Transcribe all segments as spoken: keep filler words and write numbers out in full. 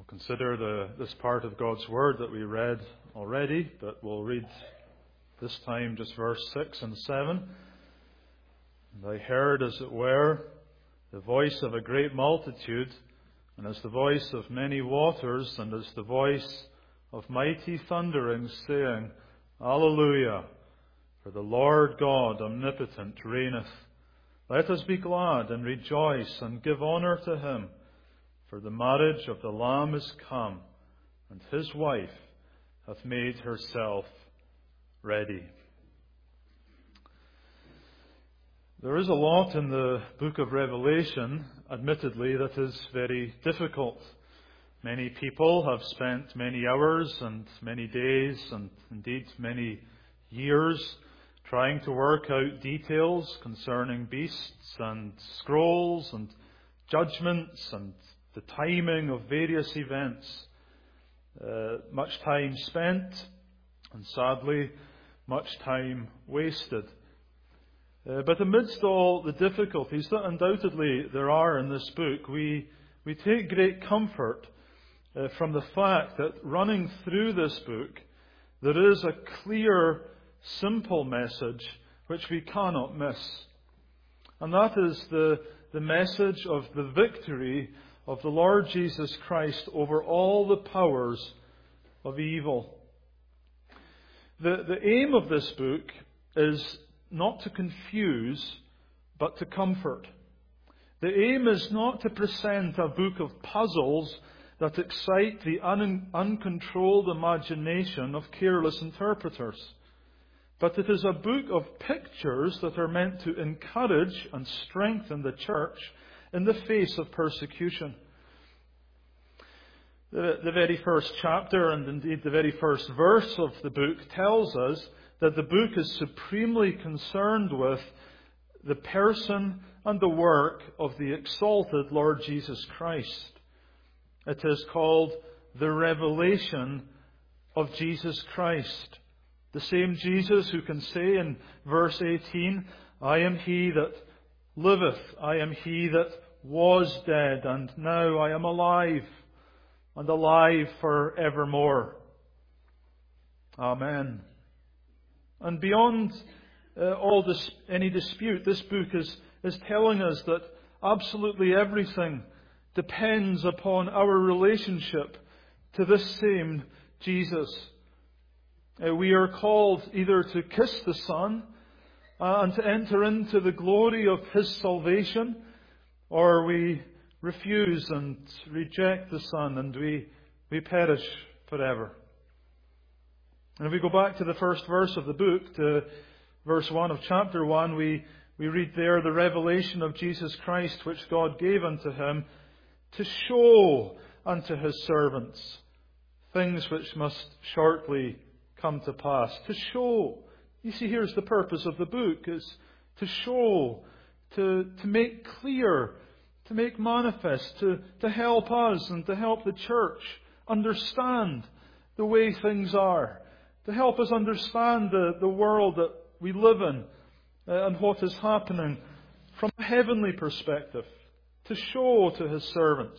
Consider the, this part of God's Word that we read already, but we'll read this time just verse six and seven. And I heard, as it were, the voice of a great multitude, and as the voice of many waters, and as the voice of mighty thunderings, saying, Alleluia, for the Lord God omnipotent reigneth. Let us be glad and rejoice and give honour to Him. For the marriage of the Lamb is come, and His wife hath made herself ready. There is a lot in the book of Revelation, admittedly, that is very difficult. Many people have spent many hours and many days and indeed many years trying to work out details concerning beasts and scrolls and judgments and the timing of various events. Uh, much time spent, and sadly, much time wasted. Uh, but amidst all the difficulties that undoubtedly there are in this book, we, we take great comfort uh, from the fact that running through this book, there is a clear, simple message which we cannot miss. And that is the, the message of the victory of the Lord Jesus Christ over all the powers of evil. The, the aim of this book is not to confuse, but to comfort. The aim is not to present a book of puzzles that excite the un, uncontrolled imagination of careless interpreters. But it is a book of pictures that are meant to encourage and strengthen the church in the face of persecution. The, the very first chapter, and indeed the very first verse of the book, tells us that the book is supremely concerned with the person and the work of the exalted Lord Jesus Christ. It is called the revelation of Jesus Christ. The same Jesus who can say in verse eighteen, I am He that liveth, I am He that was dead, and now I am alive, and alive for evermore. Amen. And beyond uh, all this, any dispute, this book is, is telling us that absolutely everything depends upon our relationship to this same Jesus. Uh, we are called either to kiss the Son uh, and to enter into the glory of His salvation, or we refuse and reject the Son and we, we perish forever. And if we go back to the first verse of the book, to verse one of chapter one, we, we read there the revelation of Jesus Christ which God gave unto Him to show unto His servants things which must shortly come to pass. To show. You see, here's the purpose of the book, is to show, to, to make clear, to make manifest, to, to help us and to help the church understand the way things are, to help us understand the, the world that we live in uh, and what is happening from a heavenly perspective, to show to His servants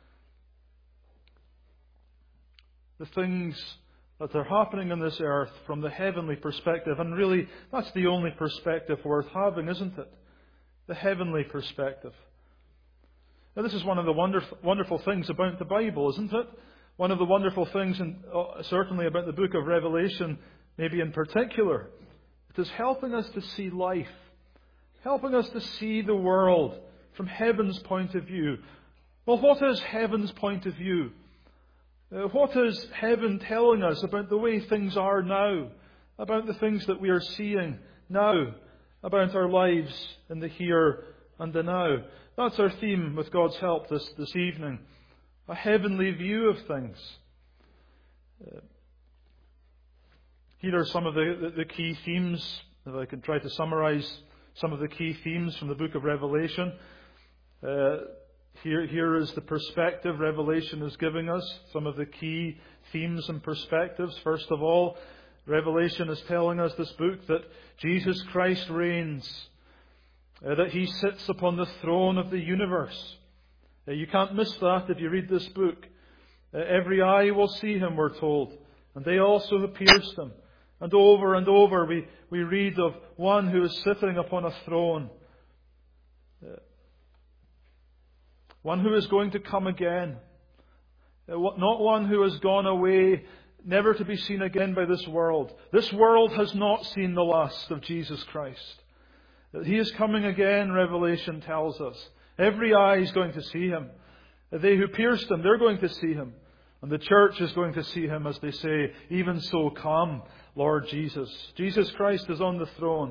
the things that are happening on this earth from the heavenly perspective. And really, that's the only perspective worth having, isn't it? The heavenly perspective. Now, this is one of the wonderful, wonderful things about the Bible, isn't it? One of the wonderful things, and uh, certainly about the book of Revelation, maybe in particular, it is helping us to see life, helping us to see the world from heaven's point of view. Well, what is heaven's point of view? Uh, what is heaven telling us about the way things are now, about the things that we are seeing now, about our lives in the here and the now? That's our theme, with God's help, this, this evening. A heavenly view of things. Uh, here are some of the, the, the key themes, if I can try to summarize some of the key themes from the book of Revelation. Uh, here, here is the perspective Revelation is giving us, some of the key themes and perspectives. First of all, Revelation is telling us, this book, that Jesus Christ reigns. Uh, that He sits upon the throne of the universe. Uh, you can't miss that if you read this book. Uh, every eye will see him, we're told, and they also who pierced him. And over and over we, we read of one who is sitting upon a throne. Uh, one who is going to come again. Uh, not one who has gone away, never to be seen again by this world. This world has not seen the last of Jesus Christ. He is coming again, Revelation tells us. Every eye is going to see him. They who pierced him, they're going to see him. And the church is going to see him as they say, even so come, Lord Jesus. Jesus Christ is on the throne.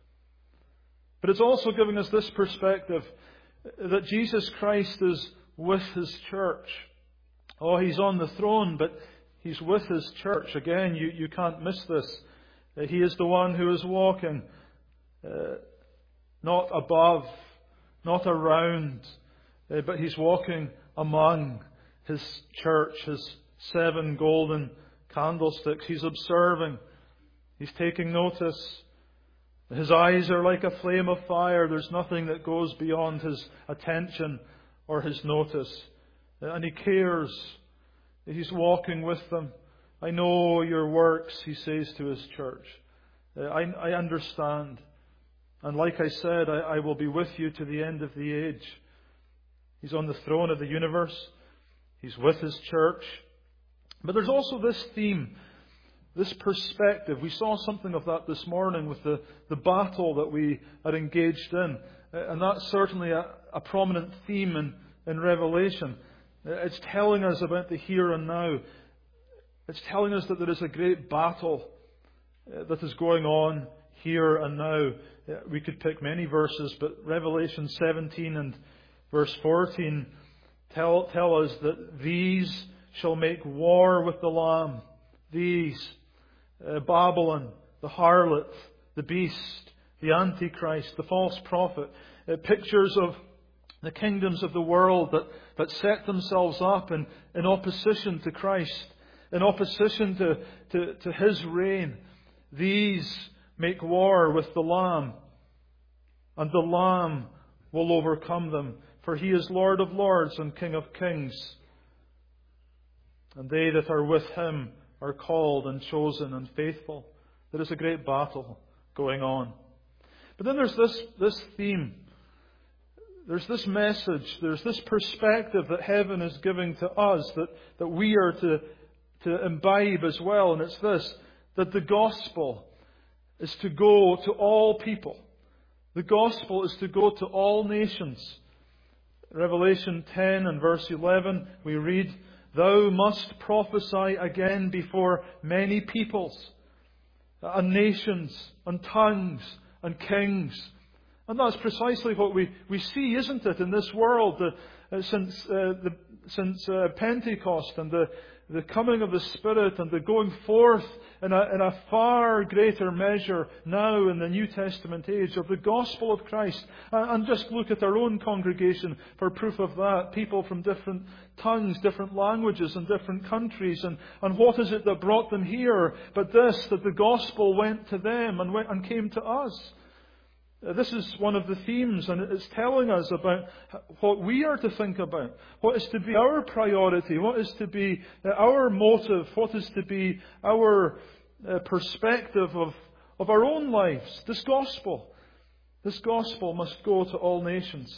But it's also giving us this perspective that Jesus Christ is with his church. Oh, he's on the throne, but he's with his church. Again, you, you can't miss this. He is the one who is walking uh, not above, not around, uh, but he's walking among his church, his seven golden candlesticks. He's observing. He's taking notice. His eyes are like a flame of fire. There's nothing that goes beyond his attention or his notice. And he cares. He's walking with them. I know your works, he says to his church. I, I understand. And like I said, I, I will be with you to the end of the age. He's on the throne of the universe. He's with his church. But there's also this theme, this perspective. We saw something of that this morning with the, the battle that we are engaged in. And that's certainly a, a prominent theme in, in Revelation. It's telling us about the here and now. It's telling us that there is a great battle that is going on here and now. We could pick many verses, but Revelation seventeen and verse fourteen tell, tell us that these shall make war with the Lamb. These, uh, Babylon, the harlot, the beast, the Antichrist, the false prophet, uh, pictures of the kingdoms of the world that, that set themselves up in, in opposition to Christ, in opposition to, to, to his reign. These make war with the Lamb, and the Lamb will overcome them, for he is Lord of lords and King of kings. And they that are with him are called and chosen and faithful. There is a great battle going on. But then there's this, this theme. There's this message. There's this perspective that heaven is giving to us that, that we are to, to imbibe as well. And it's this, that the gospel is to go to all people. The gospel is to go to all nations. Revelation ten and verse eleven, we read, "Thou must prophesy again before many peoples, and nations, and tongues, and kings." And that's precisely what we, we see, isn't it, in this world, uh, since uh, the, since uh, Pentecost and the, the coming of the Spirit and the going forth in a, in a far greater measure now in the New Testament age of the gospel of Christ. And, and just look at our own congregation for proof of that. People from different tongues, different languages and different countries. And, and what is it that brought them here? But this, that the gospel went to them and, went, and came to us. This is one of the themes, and it's telling us about what we are to think about, what is to be our priority, what is to be our motive, what is to be our perspective of, of our own lives. This gospel, this gospel must go to all nations.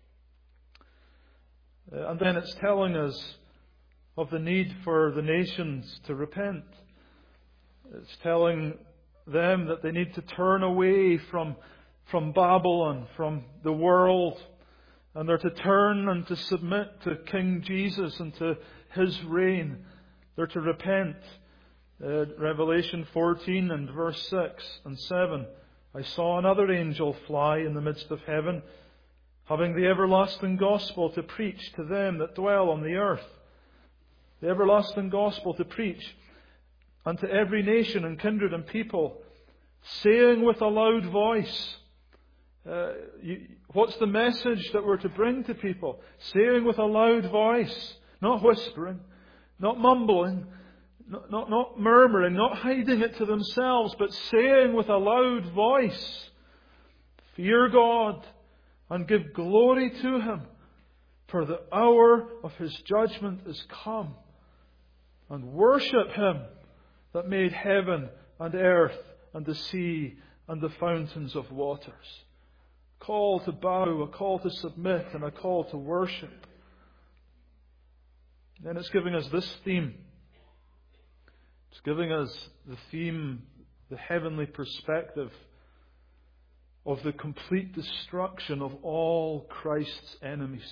And then it's telling us of the need for the nations to repent. It's telling them that they need to turn away from from Babylon, from the world, and they're to turn and to submit to King Jesus and to his reign. They're to repent. Uh, Revelation fourteen and verse six and seven. "I saw another angel fly in the midst of heaven, having the everlasting gospel to preach to them that dwell on the earth." The everlasting gospel to preach unto every nation and kindred and people, saying with a loud voice. Uh, you, what's the message that we're to bring to people? Saying with a loud voice, not whispering, not mumbling, not, not, not murmuring, not hiding it to themselves, but saying with a loud voice, "Fear God and give glory to Him, for the hour of His judgment is come." and worship Him that made heaven and earth and the sea and the fountains of waters. A call to bow, a call to submit, and a call to worship. Then it's giving us this theme. It's giving us the theme, the heavenly perspective of the complete destruction of all Christ's enemies.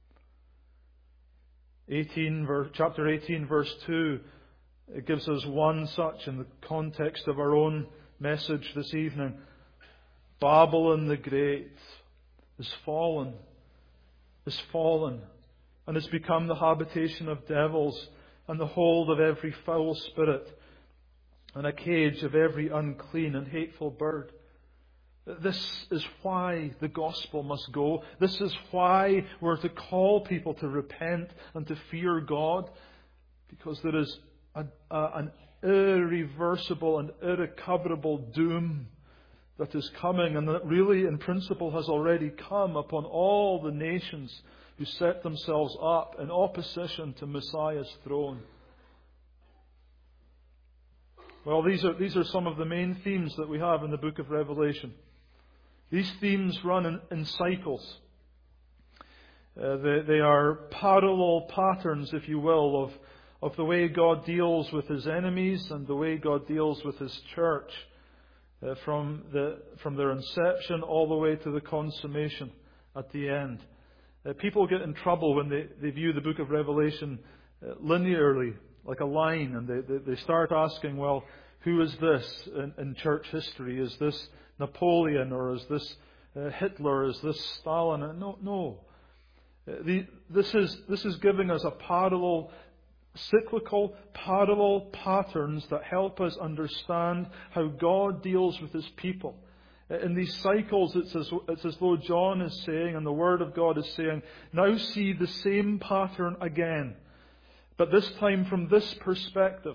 eighteen, chapter eighteen, verse two, it gives us one such in the context of our own message this evening. Babylon the Great is fallen, is fallen, and has become the habitation of devils, and the hold of every foul spirit, and a cage of every unclean and hateful bird. This is why the gospel must go. This is why we're to call people to repent and to fear God, because there is a, a, an irreversible and irrecoverable doom that is coming, and that really in principle has already come upon all the nations who set themselves up in opposition to Messiah's throne. Well, these are, these are some of the main themes that we have in the book of Revelation. These themes run in, in cycles. Uh, they, they are parallel patterns, if you will, of, of the way God deals with His enemies and the way God deals with His church, uh, from, the, from their inception all the way to the consummation at the end. Uh, people get in trouble when they, they view the book of Revelation uh, linearly, like a line, and they, they, they start asking, well, who is this in, in church history? Is this Napoleon, or is this uh, Hitler? Is this Stalin? Uh, no, no. Uh, the, this is this is giving us a parallel, cyclical, parallel patterns that help us understand how God deals with His people. Uh, in these cycles, it's as, it's as though John is saying, and the Word of God is saying, now see the same pattern again, but this time from this perspective.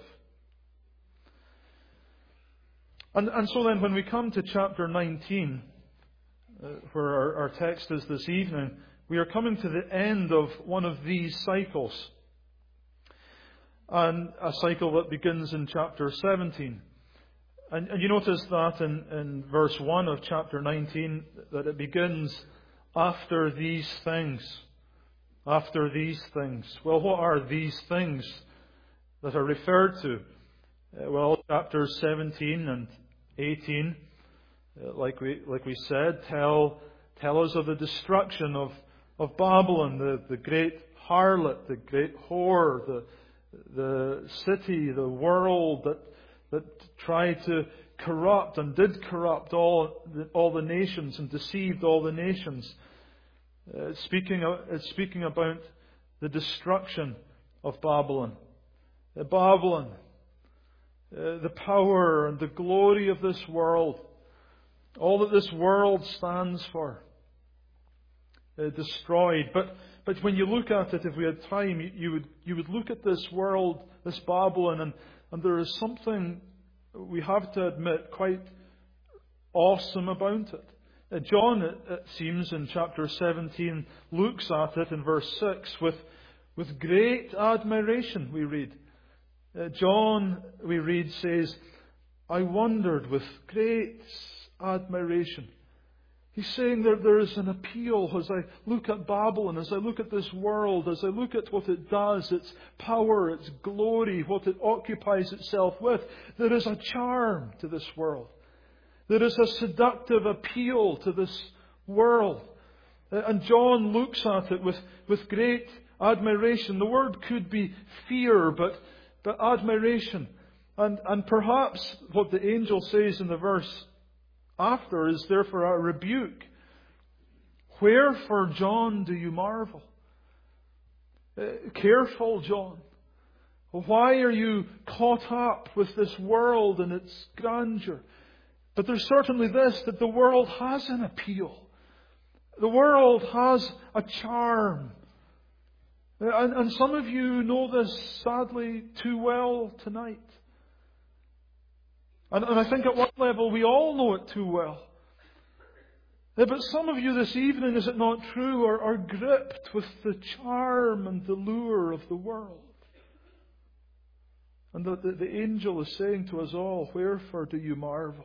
And, and so then when we come to chapter nineteen, uh, where our, our text is this evening, we are coming to the end of one of these cycles. And a cycle that begins in chapter seventeen. And, and you notice that in, in verse one of chapter nineteen, that it begins after these things. After these things. Well, what are these things that are referred to? Uh, well, chapters seventeen and eighteen, uh, like we like we said, tell tell us of the destruction of, of Babylon, the, the great harlot, the great whore, the the city, the world that that tried to corrupt and did corrupt all the, all the nations and deceived all the nations. Uh, speaking of, it's speaking about the destruction of Babylon. Uh, Babylon. Uh, the power and the glory of this world, all that this world stands for, uh, destroyed. But but when you look at it, if we had time, you, you would you would look at this world, this Babylon, and, and there is something we have to admit quite awesome about it. Uh, John, it, it seems, in chapter seventeen, looks at it in verse six with with great admiration. We read. Uh, John, we read, says, I wondered with great admiration. He's saying that there is an appeal as I look at Babylon, as I look at this world, as I look at what it does, its power, its glory, what it occupies itself with. There is a charm to this world. There is a seductive appeal to this world. Uh, and John looks at it with, with great admiration. The word could be fear, but But admiration. And, and perhaps what the angel says in the verse after is therefore a rebuke. Wherefore, John, do you marvel? Uh, careful, John. Why are you caught up with this world and its grandeur? But there's certainly this, that the world has an appeal. The world has a charm. And, and some of you know this, sadly, too well tonight. And, and I think at one level we all know it too well. But some of you this evening, is it not true, are, are gripped with the charm and the lure of the world. And the, the, the angel is saying to us all, wherefore do you marvel?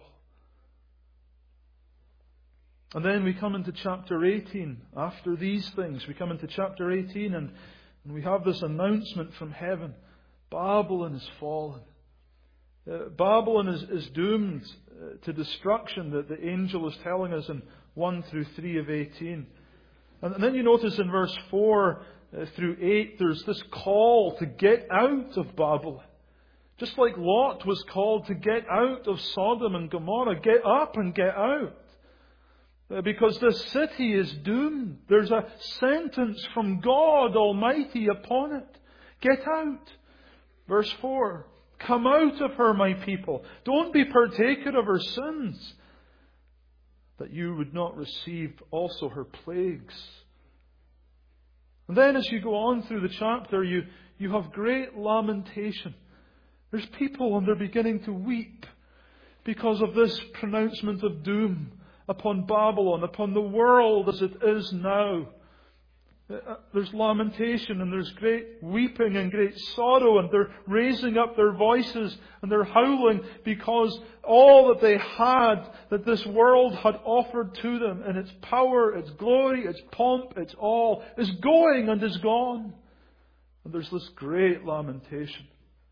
And then we come into chapter eighteen. After these things, we come into chapter eighteen and, and we have this announcement from heaven. Babylon is fallen. Uh, Babylon is, is doomed uh, to destruction, that the angel is telling us in one through three of eighteen. And, and then you notice in verse four uh, through eight, there's this call to get out of Babylon. Just like Lot was called to get out of Sodom and Gomorrah. Get up and get out. Because this city is doomed. There's a sentence from God Almighty upon it. Get out. Verse four. Come out of her, my people. Don't be partaker of her sins, that you would not receive also her plagues. And then as you go on through the chapter, you, you have great lamentation. There's people and they're beginning to weep because of this pronouncement of doom upon Babylon, upon the world as it is now. There's lamentation and there's great weeping and great sorrow, and they're raising up their voices and they're howling because all that they had, that this world had offered to them in its power, its glory, its pomp, its all, is going and is gone. And there's this great lamentation.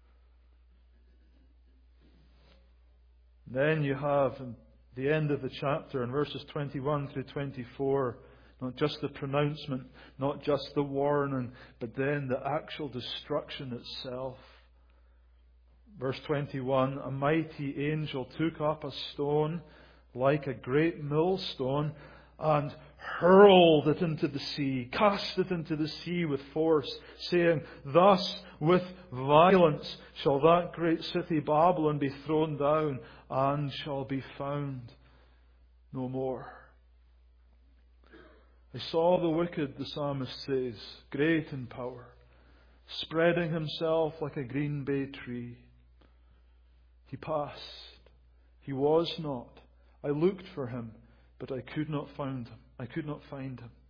Then you have in the end of the chapter, in verses twenty-one through twenty-four, not just the pronouncement, not just the warning, but then the actual destruction itself. Verse twenty-one, a mighty angel took up a stone like a great millstone and hurled it into the sea, cast it into the sea with force, saying, thus with violence shall that great city Babylon be thrown down and shall be found no more. I saw the wicked, the psalmist says, great in power, spreading himself like a green bay tree. He passed. He was not. I looked for him, but I could not find him. I could not find him.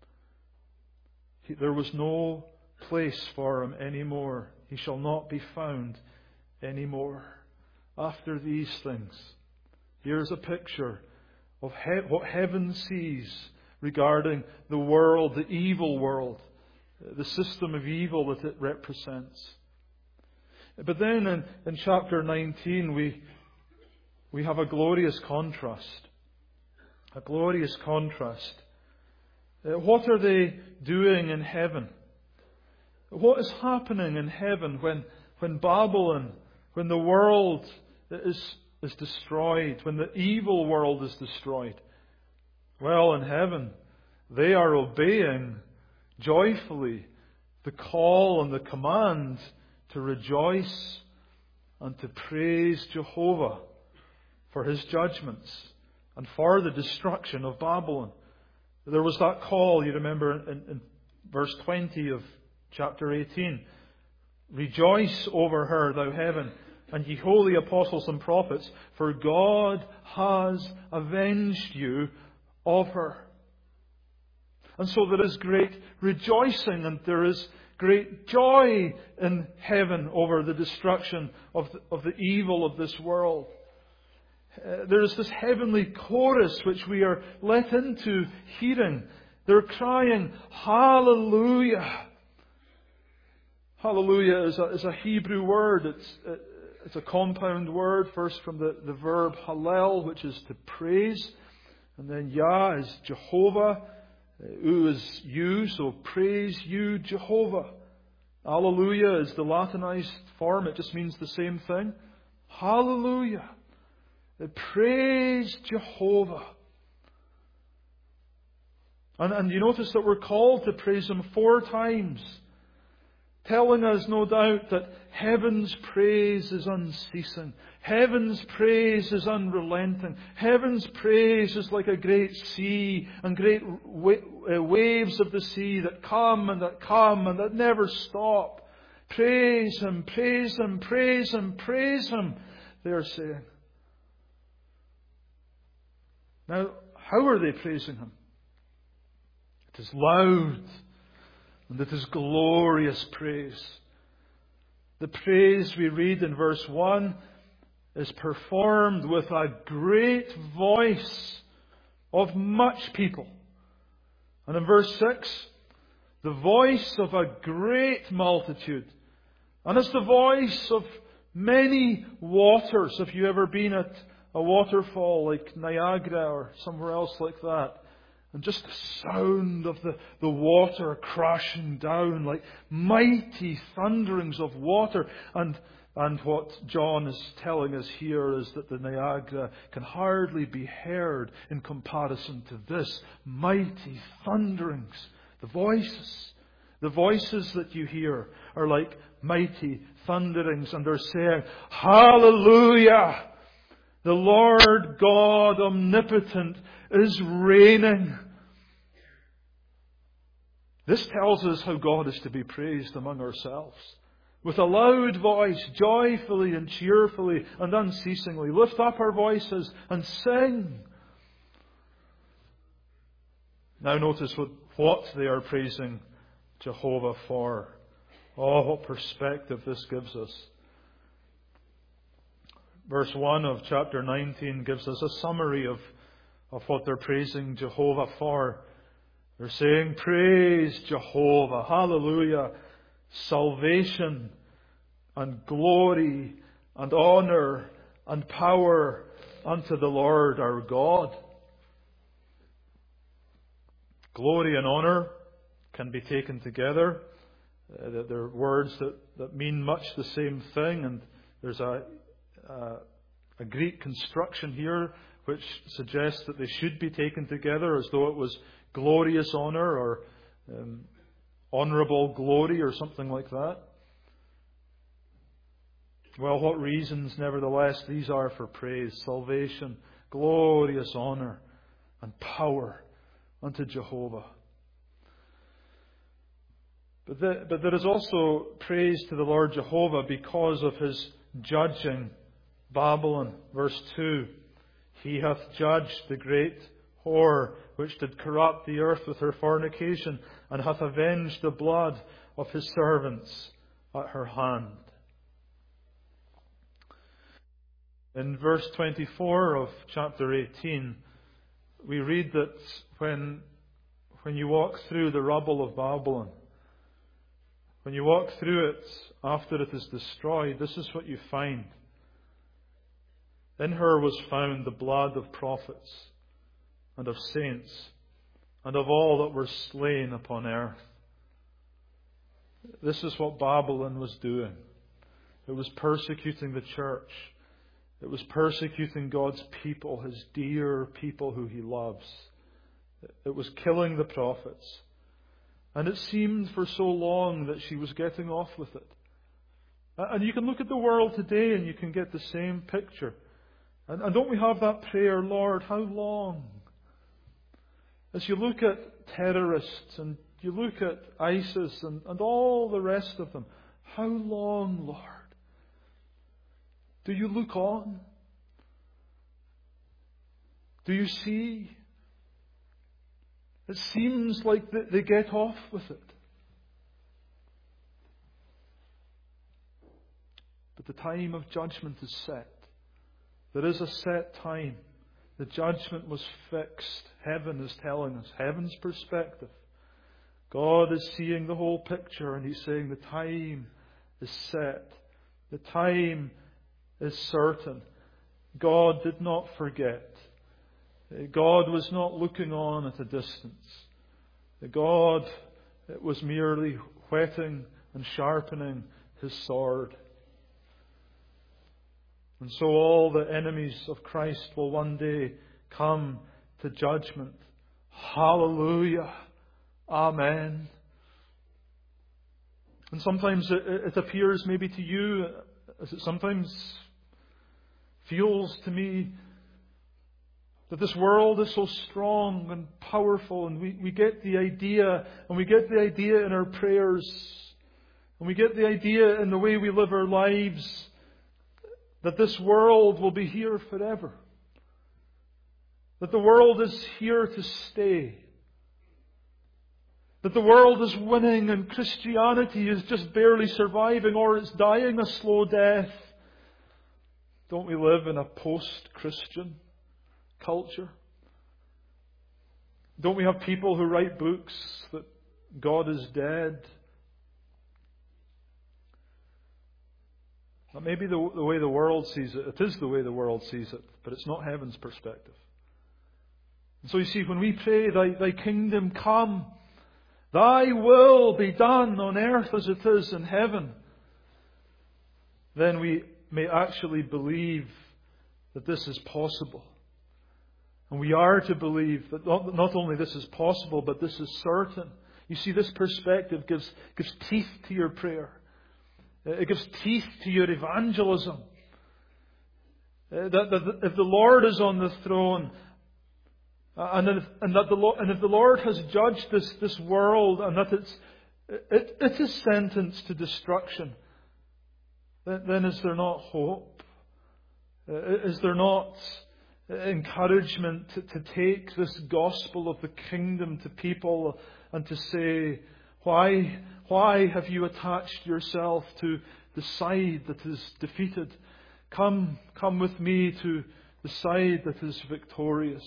He, there was no place for him anymore. He shall not be found anymore. After these things, here's a picture of he- what heaven sees regarding the world, the evil world, the system of evil that it represents. But then in, in chapter nineteen, we, we have a glorious contrast. A glorious contrast. Uh, what are they doing in heaven? What is happening in heaven when, when Babylon, when the world is, is destroyed, when the evil world is destroyed? Well, in heaven, they are obeying joyfully the call and the command to rejoice and to praise Jehovah for His judgments and for the destruction of Babylon. There was that call, you remember, in, in verse twenty of chapter eighteen. Rejoice over her, thou heaven, and ye holy apostles and prophets, for God has avenged you of her. And so there is great rejoicing and there is great joy in heaven over the destruction of the, of the evil of this world. Uh, there is this heavenly chorus which we are let into hearing. They're crying, Hallelujah. Hallelujah is a, is a Hebrew word. It's, uh, it's a compound word, first from the, the verb hallel, which is to praise. And then Yah is Jehovah. U is you, so praise you, Jehovah. Alleluia is the Latinized form. It just means the same thing. Hallelujah. Praise Jehovah. And, and you notice that we're called to praise Him four times, telling us, no doubt, that heaven's praise is unceasing. Heaven's praise is unrelenting. Heaven's praise is like a great sea and great wa- waves of the sea that come and that come and that never stop. Praise Him, praise Him, praise Him, praise Him, they are saying. Now, how are they praising Him? It is loud and it is glorious praise. The praise we read in verse one is performed with a great voice of much people. And in verse six, the voice of a great multitude. And it's the voice of many waters. If you've ever been at a waterfall like Niagara or somewhere else like that, and just the sound of the, the water crashing down like mighty thunderings of water. And, and what John is telling us here is that the Niagara can hardly be heard in comparison to this mighty thunderings. The voices, the voices that you hear are like mighty thunderings, and they're saying, Hallelujah! The Lord God omnipotent is reigning. This tells us how God is to be praised among ourselves. With a loud voice, joyfully and cheerfully and unceasingly. Lift up our voices and sing. Now notice what, what they are praising Jehovah for. Oh, what perspective this gives us. Verse one of chapter nineteen gives us a summary of, of what they're praising Jehovah for. They're saying, Praise Jehovah, hallelujah, salvation and glory and honor and power unto the Lord our God. Glory and honor can be taken together. Uh, they're words that, that mean much the same thing, and there's a Uh, a Greek construction here which suggests that they should be taken together as though it was glorious honour or um, honourable glory or something like that. Well, what reasons, nevertheless, these are for praise. Salvation, glorious honour and power unto Jehovah. But, the, but there is also praise to the Lord Jehovah because of His judging Babylon. Verse two, He hath judged the great whore, which did corrupt the earth with her fornication, and hath avenged the blood of His servants at her hand. In verse twenty-four of chapter eighteen, we read that when, when you walk through the rubble of Babylon, when you walk through it after it is destroyed, this is what you find. In her was found the blood of prophets and of saints and of all that were slain upon earth. This is what Babylon was doing. It was persecuting the church. It was persecuting God's people, His dear people who He loves. It was killing the prophets. And it seemed for so long that she was getting off with it. And you can look at the world today and you can get the same picture. And, and don't we have that prayer, Lord, how long? As you look at terrorists and you look at ISIS and, and all the rest of them, how long, Lord? Do you look on? Do you see? It seems like they, they get off with it. But the time of judgment is set. There is a set time. The judgment was fixed. Heaven is telling us. Heaven's perspective. God is seeing the whole picture and He's saying the time is set. The time is certain. God did not forget. God was not looking on at a distance. God was merely whetting and sharpening His sword. And so all the enemies of Christ will one day come to judgment. Hallelujah. Amen. And sometimes it, it appears maybe to you, as it sometimes feels to me, that this world is so strong and powerful, and we, we get the idea, and we get the idea in our prayers, and we get the idea in the way we live our lives, that this world will be here forever. That the world is here to stay. That the world is winning and Christianity is just barely surviving, or it's dying a slow death. Don't we live in a post-Christian culture? Don't we have people who write books that God is dead? That may be the, the way the world sees it. It is the way the world sees it, but it's not heaven's perspective. And so you see, when we pray, Thy, Thy kingdom come, Thy will be done on earth as it is in heaven, then we may actually believe that this is possible. And we are to believe that not, not only this is possible, but this is certain. You see, this perspective gives, gives teeth to your prayer. It gives teeth to your evangelism. Uh, that, that if the Lord is on the throne, uh, and, if, and, that the, and if the Lord has judged this, this world, and that it's, it, it is sentenced to destruction, then, then is there not hope? Uh, is there not encouragement to, to take this gospel of the kingdom to people and to say, Why, why have you attached yourself to the side that is defeated? Come, come with me to the side that is victorious.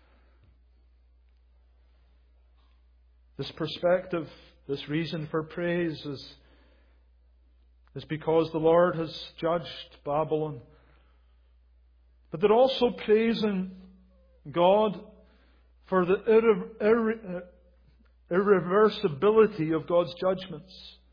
This perspective, this reason for praise is, is because the Lord has judged Babylon. But they're also praising God for the irre- irre- irreversibility of God's judgments.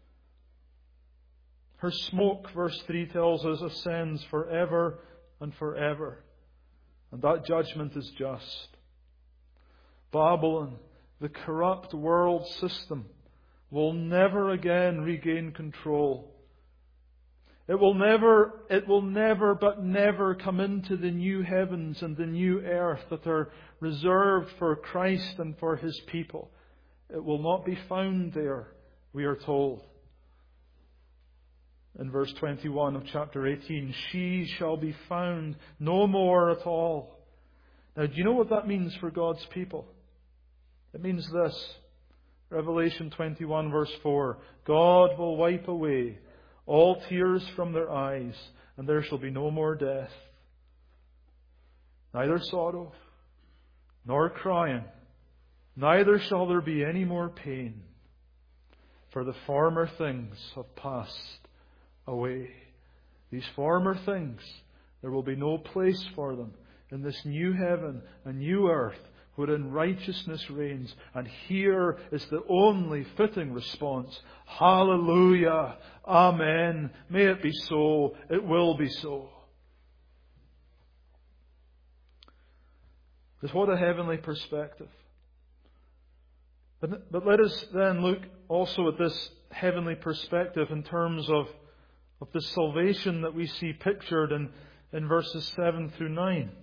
Her smoke, verse three tells us, ascends forever and forever. And that judgment is just. Babylon, the corrupt world system, will never again regain control. It will never, it will never but never come into the new heavens and the new earth that are reserved for Christ and for His people. It will not be found there, we are told. In verse twenty-one of chapter eighteen, she shall be found no more at all. Now, do you know what that means for God's people? It means this. Revelation twenty-one verse four. God will wipe away all tears from their eyes, and there shall be no more death. Neither sorrow, nor crying, neither shall there be any more pain, for the former things have passed away. These former things, there will be no place for them in this new heaven and new earth wherein righteousness reigns. And here is the only fitting response. Hallelujah. Amen. May it be so. It will be so. But what a heavenly perspective. But, but let us then look also at this heavenly perspective in terms of, of the salvation that we see pictured in, in verses seven through nine.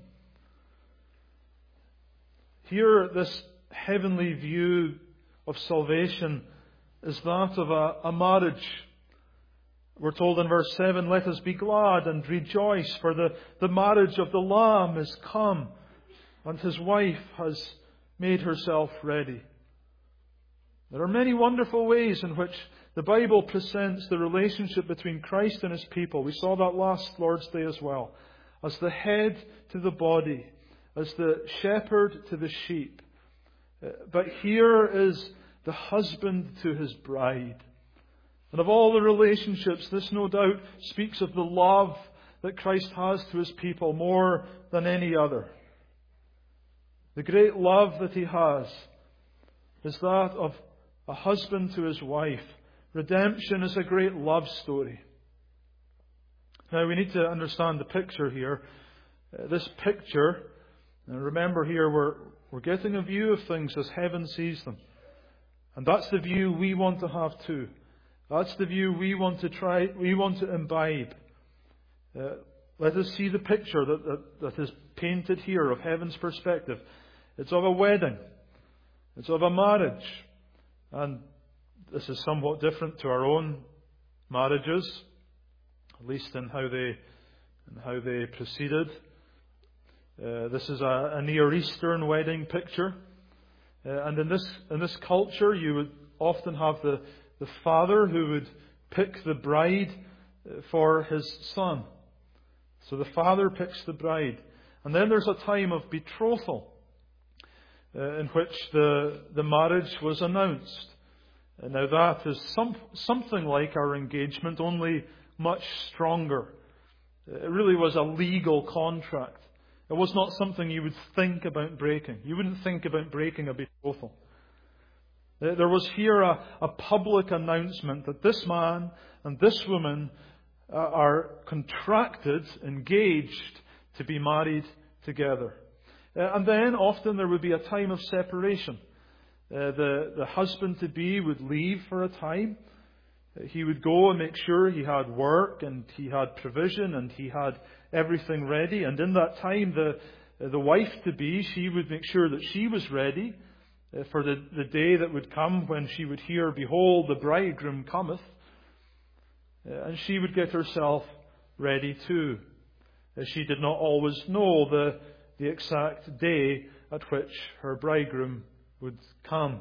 Here, this heavenly view of salvation is that of a, a marriage. We're told in verse seven, let us be glad and rejoice, for the, the marriage of the Lamb is come, and His wife has made herself ready. There are many wonderful ways in which the Bible presents the relationship between Christ and His people. We saw that last Lord's Day as well. As the head to the body, as the shepherd to the sheep. But here is the husband to his bride. And of all the relationships, this no doubt speaks of the love that Christ has to His people more than any other. The great love that He has is that of a husband to his wife. Redemption is a great love story. Now we need to understand the picture here. Uh, this picture, and remember here we're, we're getting a view of things as heaven sees them. And that's the view we want to have too. That's the view we want to try, we want to imbibe. Uh, let us see the picture that, that, that is painted here of heaven's perspective. It's of a wedding. It's of a marriage. And this is somewhat different to our own marriages, at least in how they, in how they proceeded. Uh, this is a, a Near Eastern wedding picture. Uh, and in this, in this culture, you would often have the, the father who would pick the bride for his son. So the father picks the bride. And then there's a time of betrothal uh, in which the, the marriage was announced. And now that is some, something like our engagement, only much stronger. It really was a legal contract. It was not something you would think about breaking. You wouldn't think about breaking a betrothal. There was here a, a public announcement that this man and this woman are contracted, engaged to be married together. And then often there would be a time of separation. Uh, the, the husband-to-be would leave for a time. He would go and make sure he had work and he had provision and he had everything ready. And in that time, the, the wife-to-be, she would make sure that she was ready for the, the day that would come when she would hear, "Behold, the bridegroom cometh." And she would get herself ready too. She did not always know the, the exact day at which her bridegroom would come.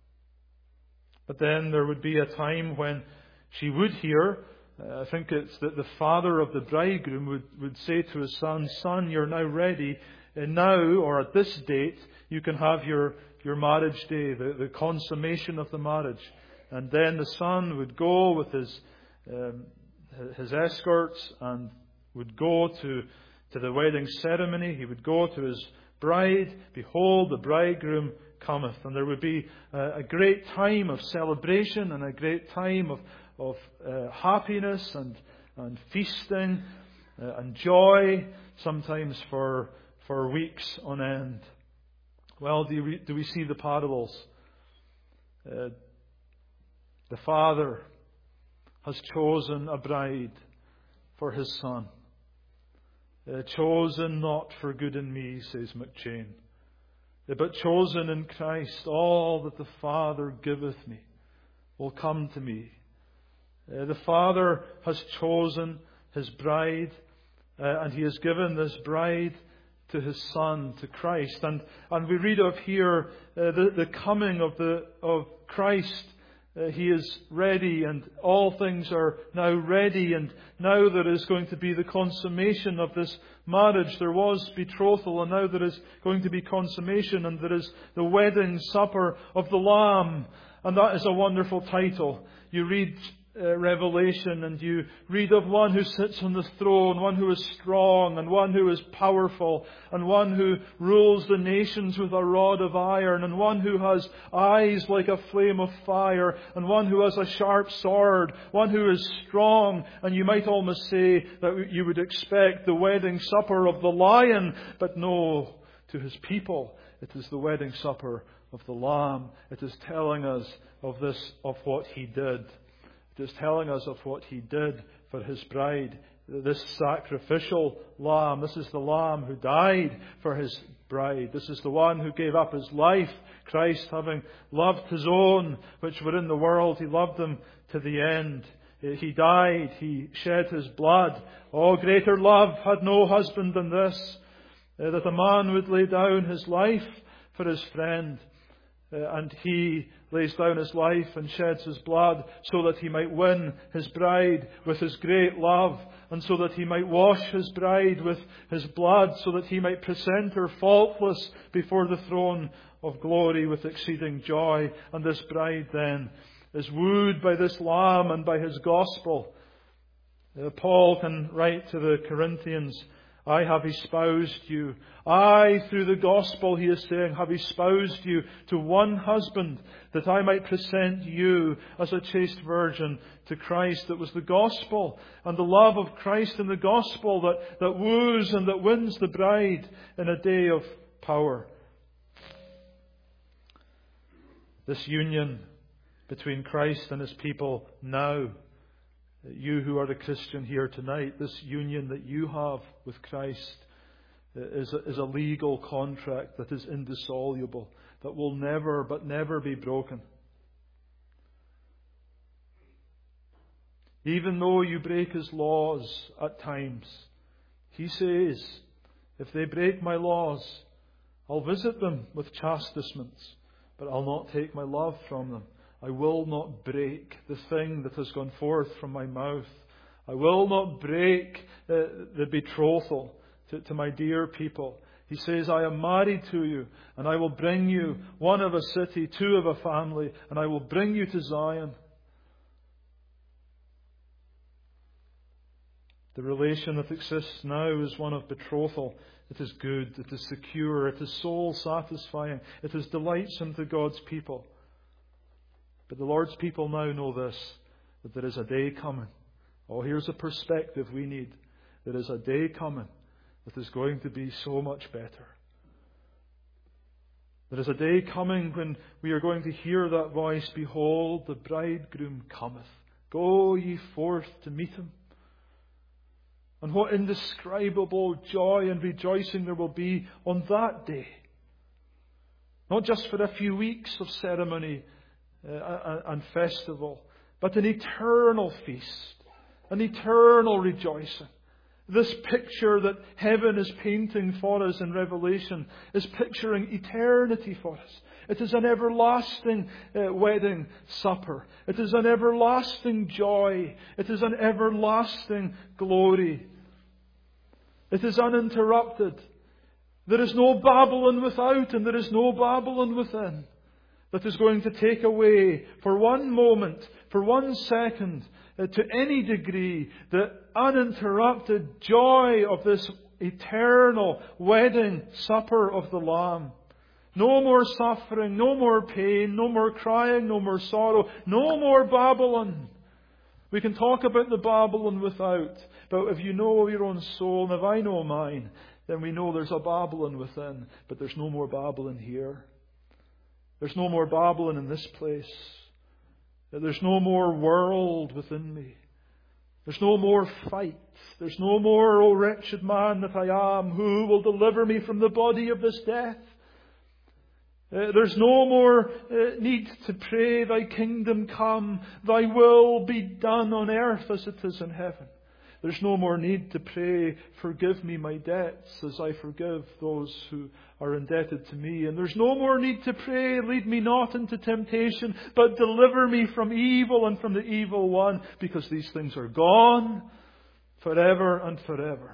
But then there would be a time when she would hear, uh, I think it's that the father of the bridegroom would, would say to his son, "Son, you're now ready. And now, or at this date, you can have your, your marriage day, the, the consummation of the marriage." And then the son would go with his um, his escorts and would go to, to the wedding ceremony. He would go to his bride. "Behold, the bridegroom cometh." And there would be a, a great time of celebration and a great time of, of uh, happiness and, and feasting uh, and joy, sometimes for, for weeks on end. Well, do we, do we see the parallels? Uh, the father has chosen a bride for his son. Uh, chosen not for good in me, says McChain, but chosen in Christ. All that the Father giveth me will come to me. Uh, the Father has chosen his bride, uh, and he has given this bride to his Son, to Christ. And, and we read of here uh, the, the coming of, the, of Christ. Uh, he is ready, and all things are now ready, and now there is going to be the consummation of this marriage. There was betrothal, and now there is going to be consummation, and there is the wedding supper of the Lamb. And that is a wonderful title. You read uh, Revelation, and you read of one who sits on the throne, one who is strong, and one who is powerful, and one who rules the nations with a rod of iron, and one who has eyes like a flame of fire, and one who has a sharp sword, one who is strong. And you might almost say that you would expect the wedding supper of the Lion, but no, to his people it is the wedding supper of the Lamb. It is telling us of this, of what he did. It is telling us of what he did for his bride. This sacrificial lamb, this is the lamb who died for his bride. This is the one who gave up his life. Christ, having loved his own which were in the world, he loved them to the end. He died, he shed his blood. Oh, greater love had no husband than this, that a man would lay down his life for his friend. Uh, and he lays down his life and sheds his blood so that he might win his bride with his great love, and so that he might wash his bride with his blood, so that he might present her faultless before the throne of glory with exceeding joy. And this bride then is wooed by this Lamb and by his gospel. Uh, Paul can write to the Corinthians, "I have espoused you." I, through the gospel, he is saying, have espoused you to one husband, that I might present you as a chaste virgin to Christ. It was the gospel and the love of Christ in the gospel that, that woos and that wins the bride in a day of power. This union between Christ and his people now, you who are a Christian here tonight, this union that you have with Christ is a, is a legal contract that is indissoluble, that will never, but never be broken. Even though you break his laws at times, he says, if they break my laws, I'll visit them with chastisements, but I'll not take my love from them. I will not break the thing that has gone forth from my mouth. I will not break uh, the betrothal to, to my dear people. He says, I am married to you, and I will bring you, one of a city, two of a family, and I will bring you to Zion. The relation that exists now is one of betrothal. It is good, it is secure, it is soul satisfying, it is delightsome to God's people. But the Lord's people now know this, that there is a day coming. Oh, here's a perspective we need. There is a day coming that is going to be so much better. There is a day coming when we are going to hear that voice, Behold, the bridegroom cometh. Go ye forth to meet him. And what indescribable joy and rejoicing there will be on that day. Not just for a few weeks of ceremony uh, and festival, but an eternal feast, an eternal rejoicing. This picture that heaven is painting for us in Revelation is picturing eternity for us. It is an everlasting uh, wedding supper. It is an everlasting joy. It is an everlasting glory. It is uninterrupted. There is no Babylon without, and there is no Babylon within that is going to take away for one moment, for one second, uh, to any degree, the uninterrupted joy of this eternal wedding supper of the Lamb. No more suffering, no more pain, no more crying, no more sorrow, no more Babylon. We can talk about the Babylon without, but if you know your own soul, and if I know mine, then we know there's a Babylon within, but there's no more Babylon here. There's no more Babylon in this place. There's no more world within me. There's no more fight. There's no more, O wretched man that I am, who will deliver me from the body of this death? Uh, there's no more uh, need to pray, Thy kingdom come, Thy will be done on earth as it is in heaven. There's no more need to pray, forgive me my debts as I forgive those who are indebted to me. And there's no more need to pray, lead me not into temptation, but deliver me from evil and from the evil one, because these things are gone forever and forever.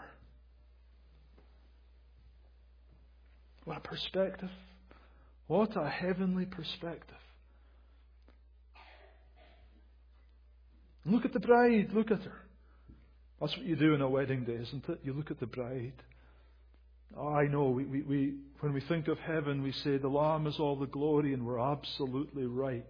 What a perspective. What a heavenly perspective. Look at the bride, look at her. That's what you do on a wedding day, isn't it? You look at the bride. Oh, I know, we, we, we, when we think of heaven, we say the Lamb is all the glory, and we're absolutely right.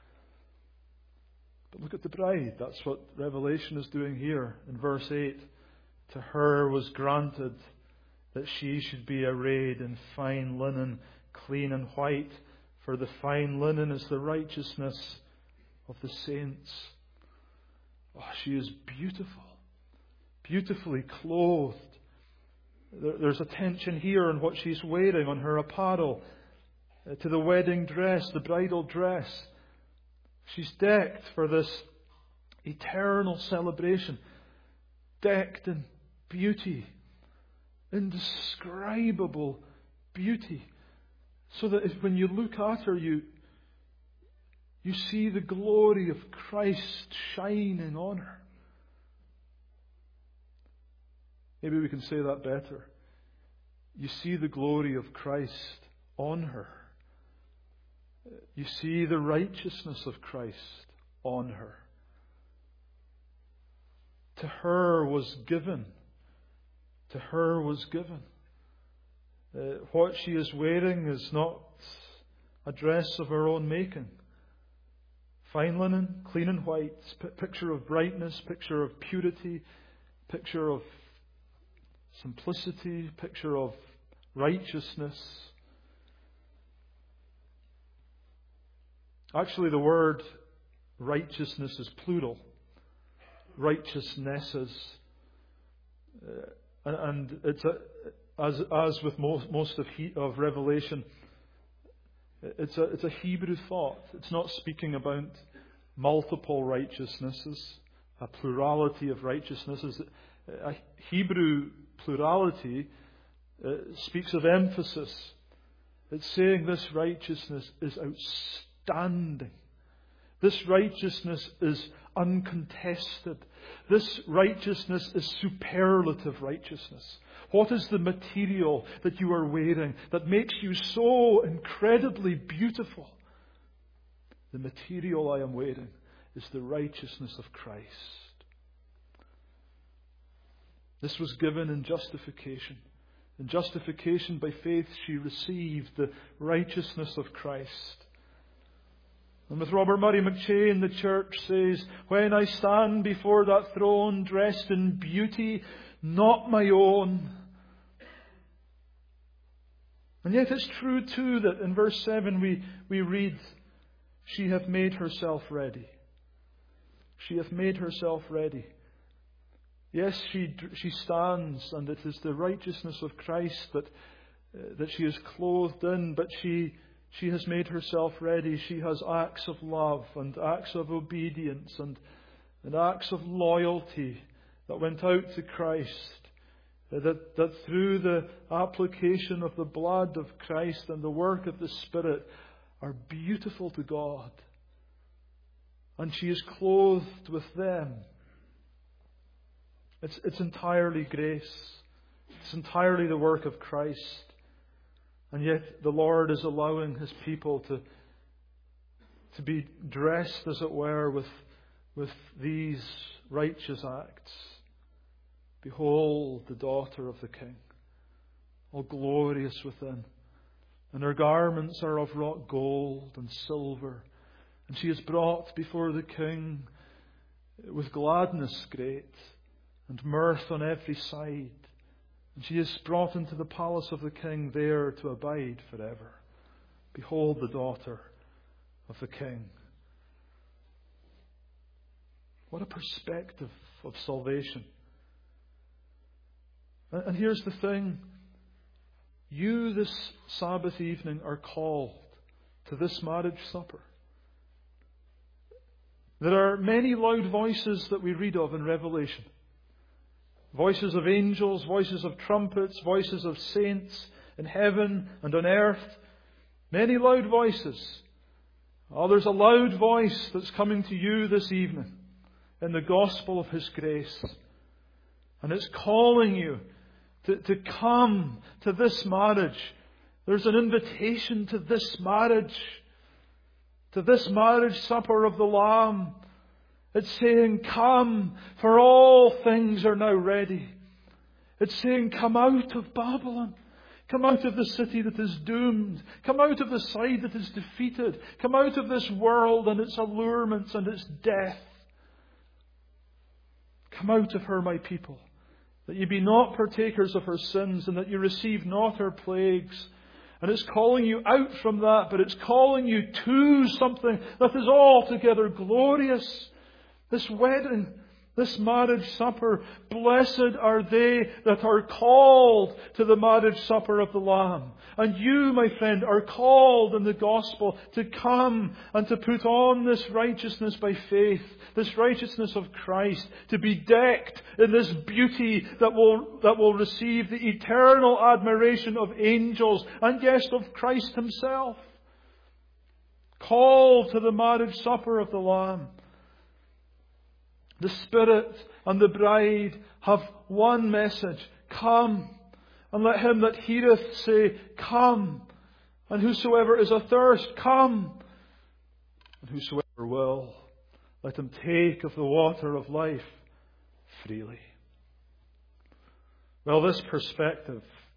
But look at the bride. That's what Revelation is doing here in verse eight. To her was granted that she should be arrayed in fine linen, clean and white, for the fine linen is the righteousness of the saints. Oh, she is beautiful, beautifully clothed. There's a tension here on what she's wearing, on her apparel, to the wedding dress, the bridal dress. She's decked for this eternal celebration, decked in beauty, indescribable beauty. So that if, when you look at her, you, you see the glory of Christ shining on her. Maybe we can say that better. You see the glory of Christ on her. You see the righteousness of Christ on her. To her was given. To her was given. Uh, what she is wearing is not a dress of her own making. Fine linen, clean and white, p- picture of brightness, picture of purity, picture of simplicity, picture of righteousness. Actually, the word righteousness is plural. Righteousnesses. Uh, and it's a, as as with most, most of he, of Revelation, it's a it's a Hebrew thought. It's not speaking about multiple righteousnesses, a plurality of righteousnesses. A Hebrew plurality uh, speaks of emphasis. It's saying this righteousness is outstanding. This righteousness is uncontested. This righteousness is superlative righteousness. What is the material that you are wearing that makes you so incredibly beautiful? The material I am wearing is the righteousness of Christ. This was given in justification. In justification by faith, she received the righteousness of Christ. And with Robert Murray McCheyne, the church says, when I stand before that throne dressed in beauty, not my own. And yet it's true too that in verse seven we, we read, she hath made herself ready. She hath made herself ready. Yes, she she stands, and it is the righteousness of Christ that uh, that she is clothed in, but she she has made herself ready. She has acts of love and acts of obedience and, and acts of loyalty that went out to Christ. That, that through the application of the blood of Christ and the work of the Spirit are beautiful to God. And she is clothed with them. It's, it's entirely grace. It's entirely the work of Christ. And yet the Lord is allowing His people to, to be dressed, as it were, with, with these righteous acts. Behold the daughter of the King, all glorious within. And her garments are of wrought gold and silver. And she is brought before the King with gladness great and mirth on every side. And she is brought into the palace of the King, there to abide forever. Behold the daughter of the King. What a perspective of salvation. And here's the thing. You this Sabbath evening are called to this marriage supper. There are many loud voices that we read of in Revelation. Voices of angels, voices of trumpets, voices of saints in heaven and on earth. Many loud voices. Oh, there's a loud voice that's coming to you this evening in the gospel of His grace. And it's calling you to, to come to this marriage. There's an invitation to this marriage. To this marriage supper of the Lamb. It's saying, come, for all things are now ready. It's saying, come out of Babylon. Come out of the city that is doomed. Come out of the side that is defeated. Come out of this world and its allurements and its death. Come out of her, my people, that ye be not partakers of her sins, and that you receive not her plagues. And it's calling you out from that, but it's calling you to something that is altogether glorious. This wedding, this marriage supper, blessed are they that are called to the marriage supper of the Lamb. And you, my friend, are called in the gospel to come and to put on this righteousness by faith, this righteousness of Christ, to be decked in this beauty that will, that will receive the eternal admiration of angels and, yes, of Christ Himself. Called to the marriage supper of the Lamb. The Spirit and the bride have one message. Come. And let him that heareth say, come. And whosoever is athirst, come. And whosoever will, let him take of the water of life freely. Well, this perspective,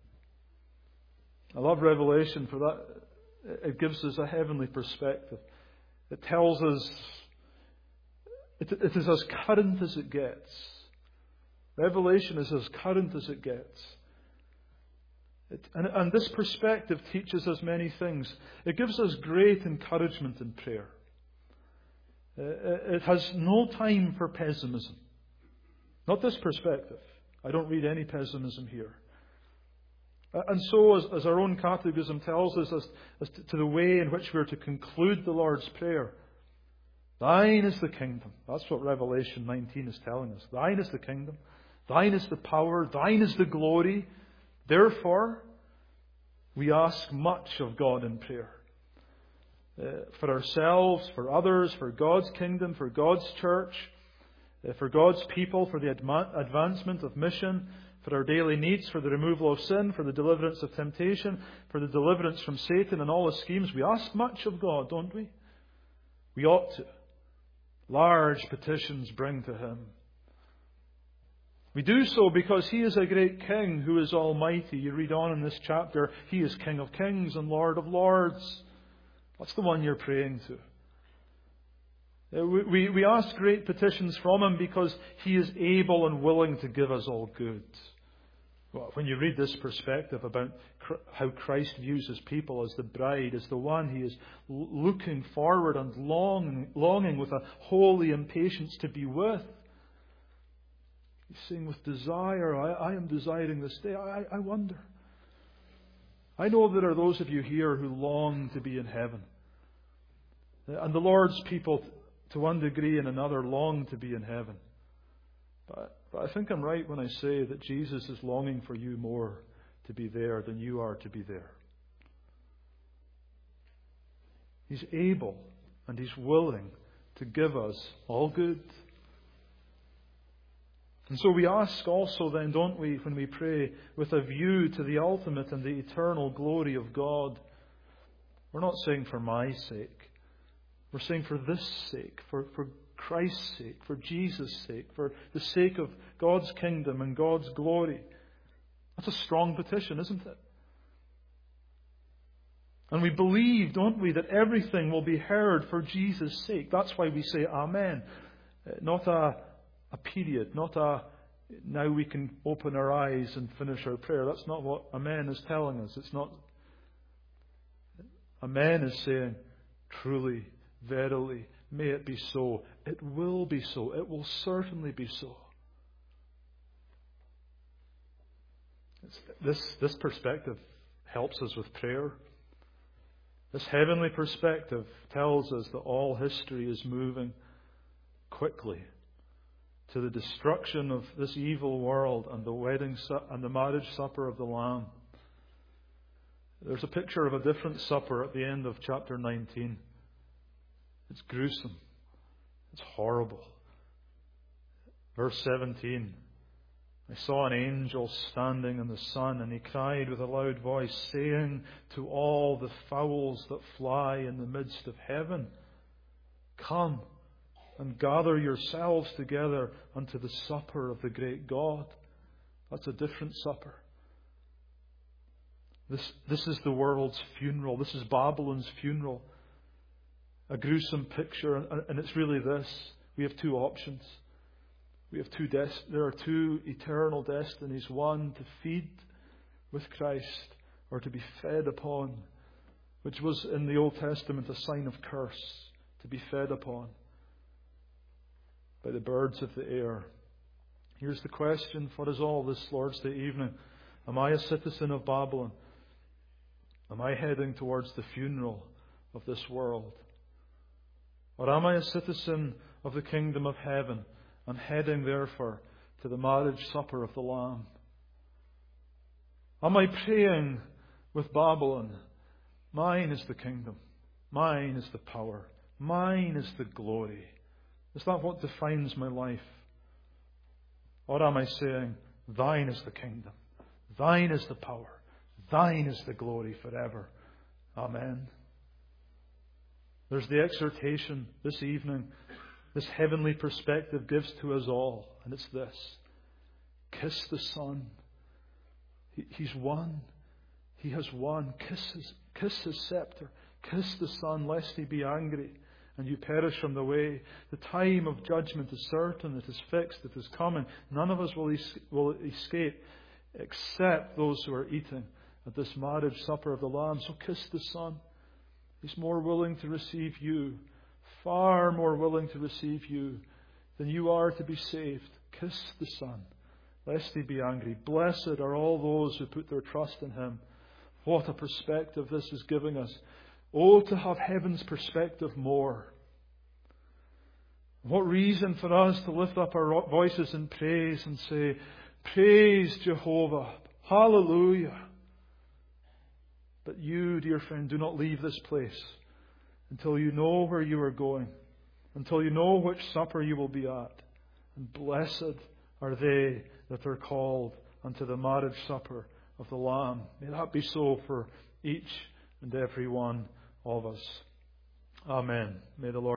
I love Revelation for that. It gives us a heavenly perspective. It tells us It, it is as current as it gets. Revelation is as current as it gets. It, and, and this perspective teaches us many things. It gives us great encouragement in prayer. Uh, it has no time for pessimism. Not this perspective. I don't read any pessimism here. Uh, and so, as, as our own catechism tells us, as, as to, to the way in which we are to conclude the Lord's Prayer, Thine is the kingdom. That's what Revelation nineteen is telling us. Thine is the kingdom. Thine is the power. Thine is the glory. Therefore, we ask much of God in prayer. uh, for ourselves, for others, for God's kingdom, for God's church, uh, for God's people, for the adma- advancement of mission, for our daily needs, for the removal of sin, for the deliverance of temptation, for the deliverance from Satan and all his schemes. We ask much of God, don't we? We ought to. Large petitions bring to Him. We do so because He is a great King who is almighty. You read on in this chapter, He is King of kings and Lord of lords. That's the one you're praying to. We, we, we ask great petitions from Him because He is able and willing to give us all good. Well, when you read this perspective about how Christ views His people as the bride, as the one He is looking forward and longing, longing with a holy impatience to be with. He's saying with desire, I, I am desiring this day. I, I wonder. I know there are those of you here who long to be in heaven. And the Lord's people, to one degree and another, long to be in heaven. But, but I think I'm right when I say that Jesus is longing for you more to be there than you are to be there. He's able and He's willing to give us all good. And so we ask also then, don't we, when we pray, with a view to the ultimate and the eternal glory of God. We're not saying for my sake. We're saying for this sake, for, for Christ's sake, for Jesus' sake, for the sake of God's kingdom and God's glory. That's a strong petition, isn't it? And we believe, don't we, that everything will be heard for Jesus' sake. That's why we say Amen. Not a A period, not a now we can open our eyes and finish our prayer. That's not what Amen is telling us. It's not. Amen is saying, truly, verily, may it be so. It will be so. It will certainly be so. It's, this, this perspective helps us with prayer. This heavenly perspective tells us that all history is moving quickly to the destruction of this evil world and the wedding su- and the marriage supper of the Lamb. There's a picture of a different supper at the end of chapter nineteen. It's gruesome. It's horrible. Verse seventeen. I saw an angel standing in the sun, and he cried with a loud voice, saying to all the fowls that fly in the midst of heaven, come and gather yourselves together unto the supper of the great God. That's a different supper. This, this is the world's funeral. This is Babylon's funeral. A gruesome picture, and, and it's really this. We have two options. We have two des- there are two eternal destinies. One, to feed with Christ, or to be fed upon, which was in the Old Testament a sign of curse, to be fed upon by the birds of the air. Here's the question for us all this Lord's Day evening. Am I a citizen of Babylon? Am I heading towards the funeral of this world? Or am I a citizen of the kingdom of heaven and heading therefore to the marriage supper of the Lamb? Am I praying with Babylon? Mine is the kingdom. Mine is the power. Mine is the glory. Is that what defines my life? Or am I saying, Thine is the kingdom, Thine is the power, Thine is the glory forever? Amen. There's the exhortation this evening, this heavenly perspective gives to us all, and it's this. Kiss the Son. He, he's won. He has won. Kiss his, kiss his scepter. Kiss the Son, lest He be angry and you perish from the way. The time of judgment is certain, it is fixed, it is coming. None of us will, es- will escape except those who are eating at this marriage supper of the Lamb. So kiss the Son. He's more willing to receive you, far more willing to receive you than you are to be saved. Kiss the Son, lest He be angry. Blessed are all those who put their trust in Him. What a perspective this is giving us. Oh, to have heaven's perspective more. What reason for us to lift up our voices in praise and say, praise Jehovah, hallelujah. But you, dear friend, do not leave this place until you know where you are going, until you know which supper you will be at. And blessed are they that are called unto the marriage supper of the Lamb. May that be so for each and every one of us. Amen. May the Lord